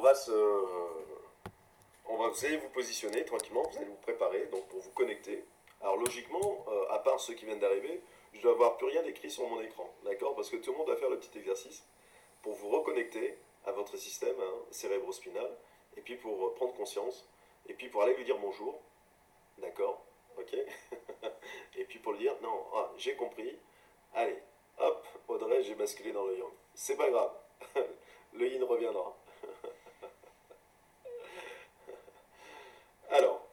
vous allez vous positionner tranquillement, vous allez vous préparer donc pour vous connecter. Alors logiquement, à part ceux qui viennent d'arriver, je dois avoir plus rien d'écrit sur mon écran, d'accord? Parce que tout le monde va faire le petit exercice pour vous reconnecter à votre système cérébro-spinal, et puis pour prendre conscience, et puis pour aller lui dire bonjour, d'accord? Ok? Et puis pour lui dire, non, j'ai compris, allez, hop, Audrey, j'ai basculé dans le yang. C'est pas grave, le yin reviendra. Alors,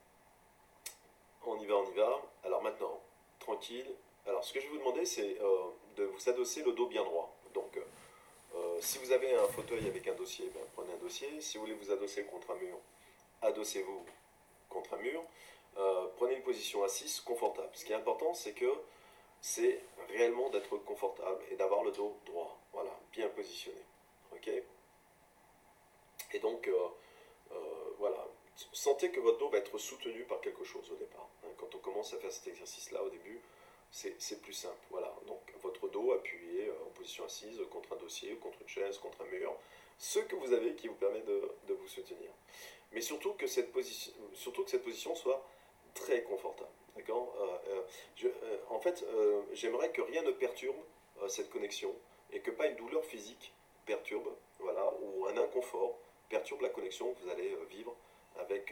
on y va, on y va. Alors maintenant, tranquille. Alors ce que je vais vous demander, c'est de vous adosser le dos bien droit. Donc, si vous avez un fauteuil avec un dossier, ben, prenez un dossier. Si vous voulez vous adosser contre un mur, adossez-vous contre un mur. Prenez une position assise confortable. Ce qui est important, c'est que c'est réellement d'être confortable et d'avoir le dos droit. Voilà, bien positionné. Ok? Et donc, voilà, sentez que votre dos va être soutenu par quelque chose au départ. Quand on commence à faire cet exercice-là au début, c'est plus simple. Voilà, donc votre dos appuyé en position assise contre un dossier, contre une chaise, contre un mur, ce que vous avez qui vous permet de vous soutenir. Mais surtout que cette position soit très confortable. D'accord? En fait, j'aimerais que rien ne perturbe cette connexion et que pas une douleur physique perturbe, voilà, ou un inconfort perturbe la connexion que vous allez vivre avec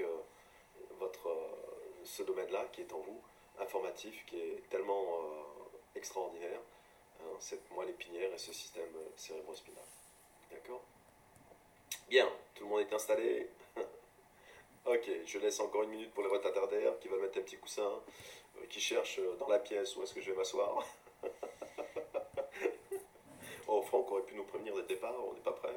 ce domaine-là qui est en vous, informatif, qui est tellement extraordinaire, cette moelle épinière et ce système cérébro-spinal. D'accord? Bien, tout le monde est installé. Ok, je laisse encore une minute pour les retardataires qui veulent mettre un petit coussin, qui cherchent dans la pièce où est-ce que je vais m'asseoir. Oh, Franck aurait pu nous prévenir dès le départ, on n'est pas prêt.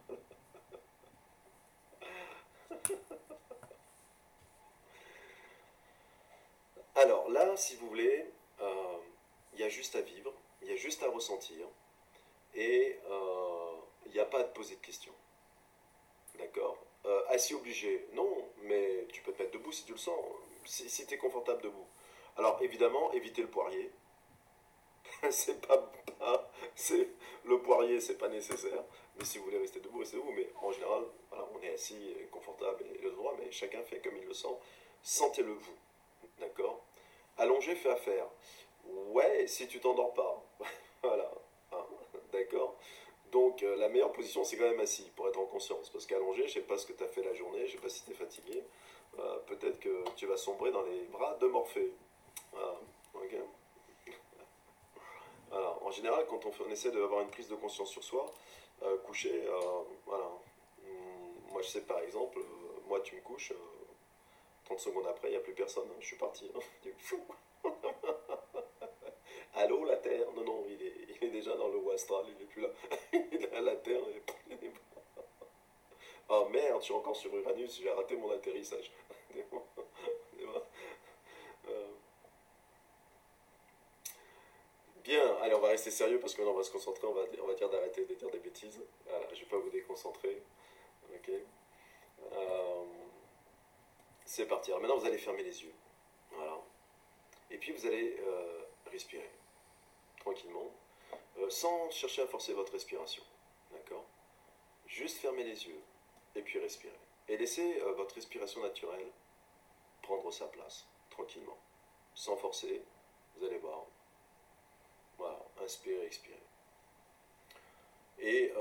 Alors là, si vous voulez, il y a juste à vivre, il y a juste à ressentir, et il n'y a pas à te poser de questions. D'accord? Assis obligé, non, mais tu peux te mettre debout si tu le sens, si tu es confortable debout. Alors évidemment, évitez le poirier. c'est pas c'est le poirier, c'est pas nécessaire. Mais si vous voulez rester debout, restez debout. Mais en général, voilà, on est assis, confortable et le droit, mais chacun fait comme il le sent. Sentez-le vous, d'accord? Allongé fait affaire. Ouais, si tu t'endors pas. Voilà, hein, d'accord? Donc la meilleure position, c'est quand même assis pour être en conscience. Parce qu'allongé, je sais pas ce que tu as fait la journée, je sais pas si tu es fatigué. Peut-être que tu vas sombrer dans les bras de Morphée. Voilà, ok? Alors, en général, quand on essaie d'avoir une prise de conscience sur soi, couché, voilà. Moi, je sais par exemple, moi, tu me couches, 30 secondes après, il n'y a plus personne, hein, je suis parti. Hein. Fou. Allô, la Terre? Non, non, il est déjà dans le haut astral, il n'est plus là. Il est à la Terre. Oh merde, je suis encore sur Uranus, j'ai raté mon atterrissage. Euh, Bien, allez, on va rester sérieux parce que maintenant on va se concentrer, on va dire d'arrêter de dire des bêtises. Voilà, je ne vais pas vous déconcentrer. Ok. Euh, c'est parti. Alors maintenant vous allez fermer les yeux. Voilà. Et puis vous allez respirer tranquillement, sans chercher à forcer votre respiration. D'accord? Juste fermer les yeux et puis respirer. Et laissez votre respiration naturelle prendre sa place, tranquillement. Sans forcer, vous allez voir. Voilà, inspirez, expirez. Et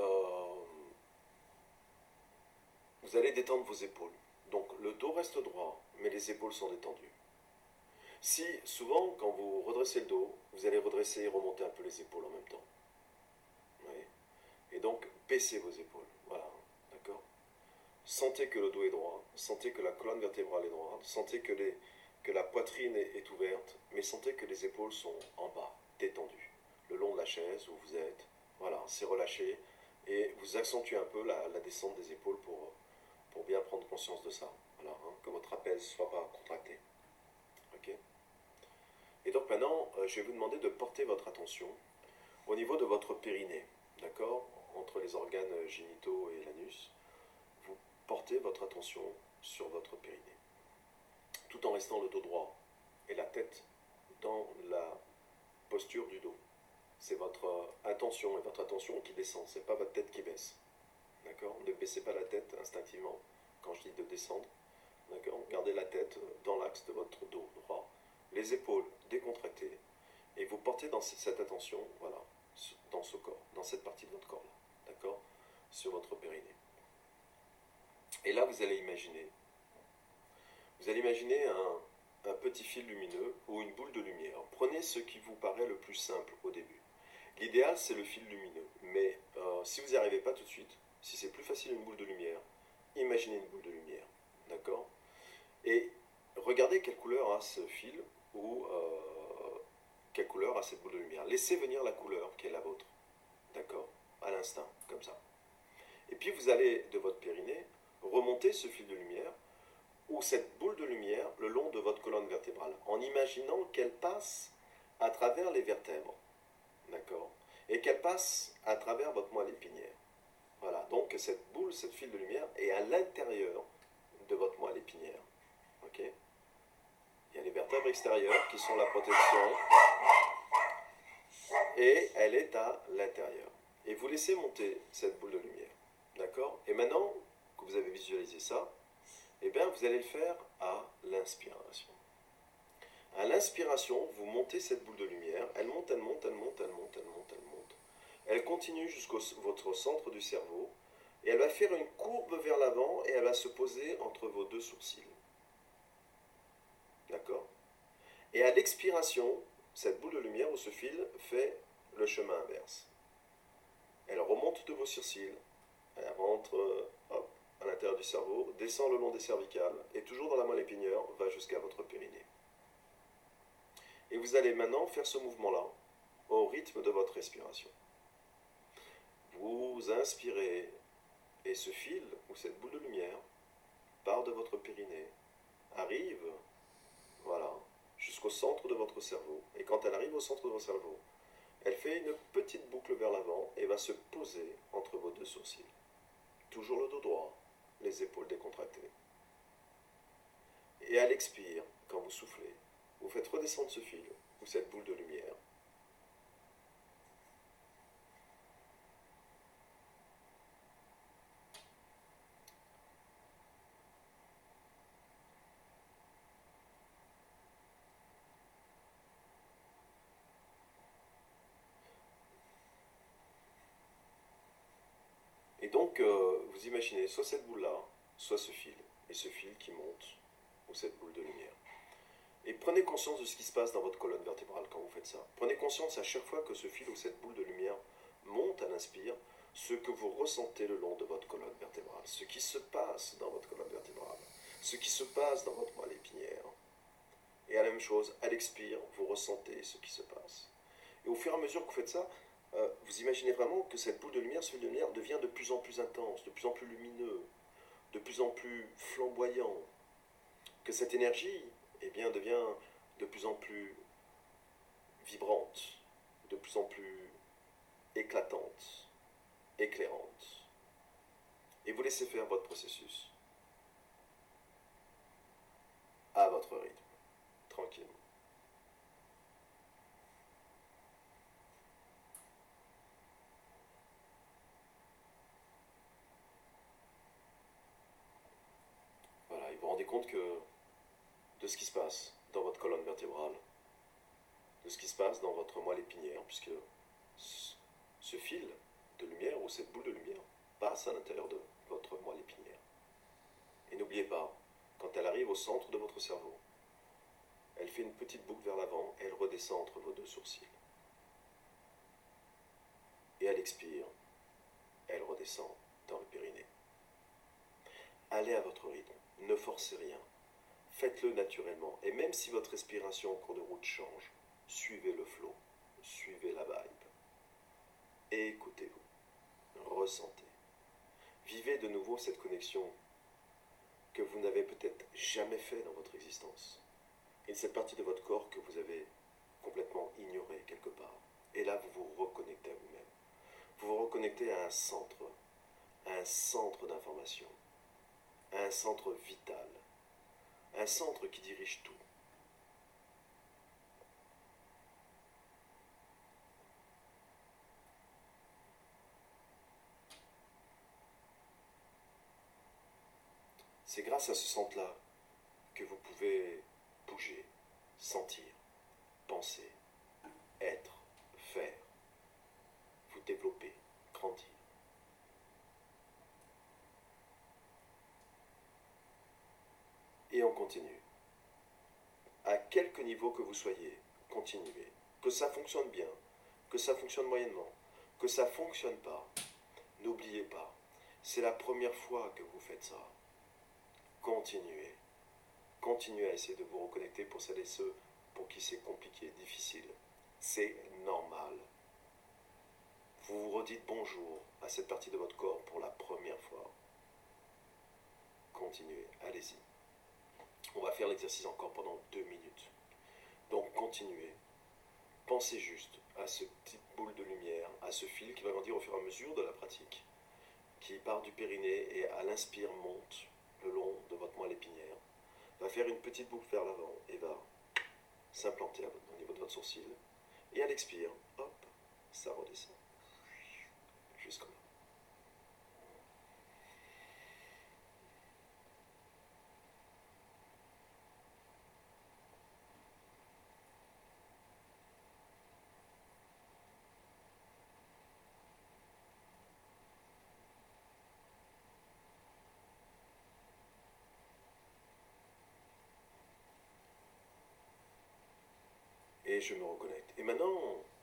vous allez détendre vos épaules. Donc le dos reste droit, mais les épaules sont détendues. Si souvent, quand vous redressez le dos, vous allez redresser et remonter un peu les épaules en même temps. Oui. Et donc, baissez vos épaules. Voilà, d'accord? Sentez que le dos est droit, sentez que la colonne vertébrale est droite, sentez que la poitrine est ouverte, mais sentez que les épaules sont en bas, détendues, le long de la chaise où vous êtes. Voilà, c'est relâché, et vous accentuez un peu la descente des épaules pour bien prendre conscience de ça. Voilà, hein, que votre trapèze ne soit pas contracté. Ok? Et donc maintenant, je vais vous demander de porter votre attention au niveau de votre périnée, d'accord? Entre les organes génitaux et l'anus, vous portez votre attention sur votre périnée, tout en restant le dos droit et la tête dans la posture du dos. C'est votre intention et votre attention qui descend, c'est pas votre tête qui baisse. D'accord? baissez pas la tête instinctivement quand je dis de descendre. D'accord? Gardez la tête dans l'axe de votre dos droit, les épaules décontractées, et vous portez dans cette attention, voilà, dans ce corps, dans cette partie de votre corps là, d'accord? Sur votre périnée. Et là, vous allez imaginer un petit fil lumineux ou une boule de lumière. Prenez ce qui vous paraît le plus simple au début. L'idéal, c'est le fil lumineux, mais si vous n'y arrivez pas tout de suite, si c'est plus facile une boule de lumière, imaginez une boule de lumière, d'accord? Et regardez quelle couleur a ce fil ou quelle couleur a cette boule de lumière. Laissez venir la couleur qui est la vôtre, d'accord? À l'instinct, comme ça. Et puis vous allez de votre périnée remonter ce fil de lumière ou cette boule de lumière le long de votre colonne vertébrale, en imaginant qu'elle passe à travers les vertèbres, d'accord? Et qu'elle passe à travers votre moelle épinière. Voilà, donc cette boule, cette fil de lumière est à l'intérieur de votre moelle épinière. Ok? Il y a les vertèbres extérieures qui sont la protection et elle est à l'intérieur. Et vous laissez monter cette boule de lumière. D'accord? Et maintenant que vous avez visualisé ça, eh bien vous allez le faire à l'inspiration. À l'inspiration, vous montez cette boule de lumière, elle monte, elle monte, elle monte, elle monte, elle monte, elle monte. Elle continue jusqu'au votre centre du cerveau et elle va faire une courbe vers l'avant et elle va se poser entre vos deux sourcils. D'accord? Et à l'expiration, cette boule de lumière ou ce fil fait le chemin inverse. Elle remonte de vos sourcils, elle rentre hop, à l'intérieur du cerveau, descend le long des cervicales et toujours dans la moelle épinière va jusqu'à votre périnée. Et vous allez maintenant faire ce mouvement-là au rythme de votre respiration. Vous inspirez et ce fil ou cette boule de lumière part de votre périnée, arrive, voilà, jusqu'au centre de votre cerveau. Et quand elle arrive au centre de votre cerveau, elle fait une petite boucle vers l'avant et va se poser entre vos deux sourcils. Toujours le dos droit, les épaules décontractées. Et à l'expire, quand vous soufflez, vous faites redescendre ce fil ou cette boule de lumière. Et donc, vous imaginez soit cette boule-là, soit ce fil, et ce fil qui monte, ou cette boule de lumière. Et prenez conscience de ce qui se passe dans votre colonne vertébrale quand vous faites ça. Prenez conscience à chaque fois que ce fil ou cette boule de lumière monte à l'inspire, ce que vous ressentez le long de votre colonne vertébrale, ce qui se passe dans votre colonne vertébrale, ce qui se passe dans votre moelle épinière. Et à la même chose, à l'expire, vous ressentez ce qui se passe. Et au fur et à mesure que vous faites ça, vous imaginez vraiment que cette boule de lumière, ce fil de lumière devient de plus en plus intense, de plus en plus lumineux, de plus en plus flamboyant, que cette énergie eh bien, devient de plus en plus vibrante, de plus en plus éclatante, éclairante. Et vous laissez faire votre processus à votre rythme, tranquillement. Voilà, et vous vous rendez compte que de ce qui se passe dans votre colonne vertébrale, de ce qui se passe dans votre moelle épinière, puisque ce fil de lumière ou cette boule de lumière passe à l'intérieur de votre moelle épinière. Et n'oubliez pas, quand elle arrive au centre de votre cerveau, elle fait une petite boucle vers l'avant et elle redescend entre vos deux sourcils. Et à l'expire, elle redescend dans le périnée. Allez à votre rythme, ne forcez rien. Faites-le naturellement. Et même si votre respiration en cours de route change, suivez le flot, suivez la vibe. Et écoutez-vous, ressentez. Vivez de nouveau cette connexion que vous n'avez peut-être jamais fait dans votre existence. Et cette partie de votre corps que vous avez complètement ignorée quelque part. Et là, vous vous reconnectez à vous-même. Vous vous reconnectez à un centre d'information, à un centre vital, un centre qui dirige tout. C'est grâce à ce centre-là que vous pouvez bouger, sentir, penser, être, faire, vous développer, grandir. Et on continue. À quelque niveau que vous soyez, continuez. Que ça fonctionne bien, que ça fonctionne moyennement, que ça ne fonctionne pas, n'oubliez pas, c'est la première fois que vous faites ça. Continuez. Continuez à essayer de vous reconnecter pour celles et ceux pour qui c'est compliqué, difficile. C'est normal. Vous vous redites bonjour à cette partie de votre corps pour la première fois. Continuez, allez-y. On va faire l'exercice encore pendant 2 minutes. Donc continuez. Pensez juste à ce petit boule de lumière, à ce fil qui va grandir au fur et à mesure de la pratique, qui part du périnée et à l'inspire monte le long de votre moelle épinière, va faire une petite boucle vers l'avant et va s'implanter au niveau de votre sourcil. Et à l'expire, hop, ça redescend. Jusqu'en là. Et je me reconnecte. Et maintenant,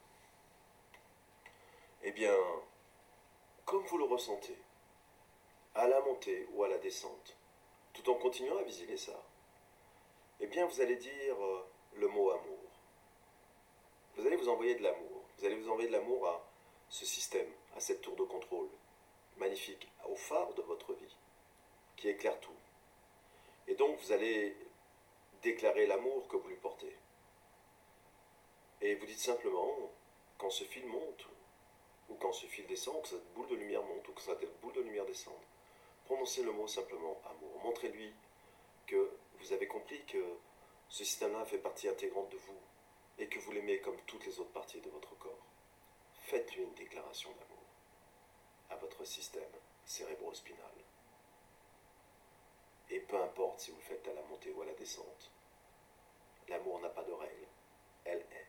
eh bien, comme vous le ressentez, à la montée ou à la descente, tout en continuant à visualiser ça, eh bien, vous allez dire le mot amour. Vous allez vous envoyer de l'amour. Vous allez vous envoyer de l'amour à ce système, à cette tour de contrôle magnifique, au phare de votre vie, qui éclaire tout. Et donc, vous allez déclarer l'amour que vous lui portez. Et vous dites simplement, quand ce fil monte, ou quand ce fil descend, ou que cette boule de lumière monte, ou que cette boule de lumière descende, prononcez le mot simplement amour. Montrez-lui que vous avez compris que ce système-là fait partie intégrante de vous, et que vous l'aimez comme toutes les autres parties de votre corps. Faites-lui une déclaration d'amour à votre système cérébro-spinal. Et peu importe si vous le faites à la montée ou à la descente, l'amour n'a pas de règle, elle est.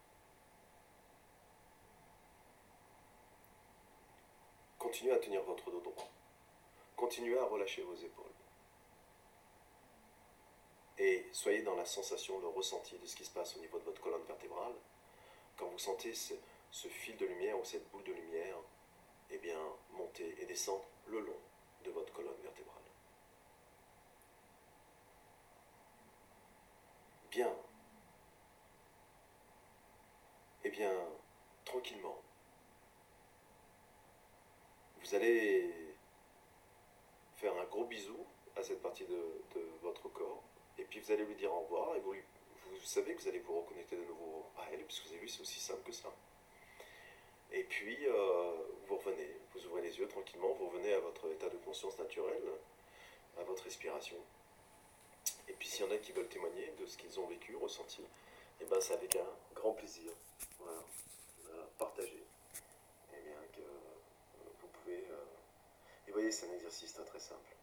Continuez à tenir votre dos droit. Continuez à relâcher vos épaules. Et soyez dans la sensation, le ressenti de ce qui se passe au niveau de votre colonne vertébrale. Quand vous sentez ce fil de lumière ou cette boule de lumière, eh bien, monter et descendre le long de votre colonne vertébrale. Bien. Eh bien, tranquillement, vous allez faire un gros bisou à cette partie de votre corps, et puis vous allez lui dire au revoir, et vous savez que vous allez vous reconnecter de nouveau à elle, puisque vous avez vu, c'est aussi simple que ça. Et puis, vous revenez, vous ouvrez les yeux tranquillement, vous revenez à votre état de conscience naturel, à votre respiration. Et puis, s'il y en a qui veulent témoigner de ce qu'ils ont vécu, ressenti, et ben c'est avec un grand plaisir, voilà, partager. Et bien que vous pouvez... et vous voyez, c'est un exercice très très simple.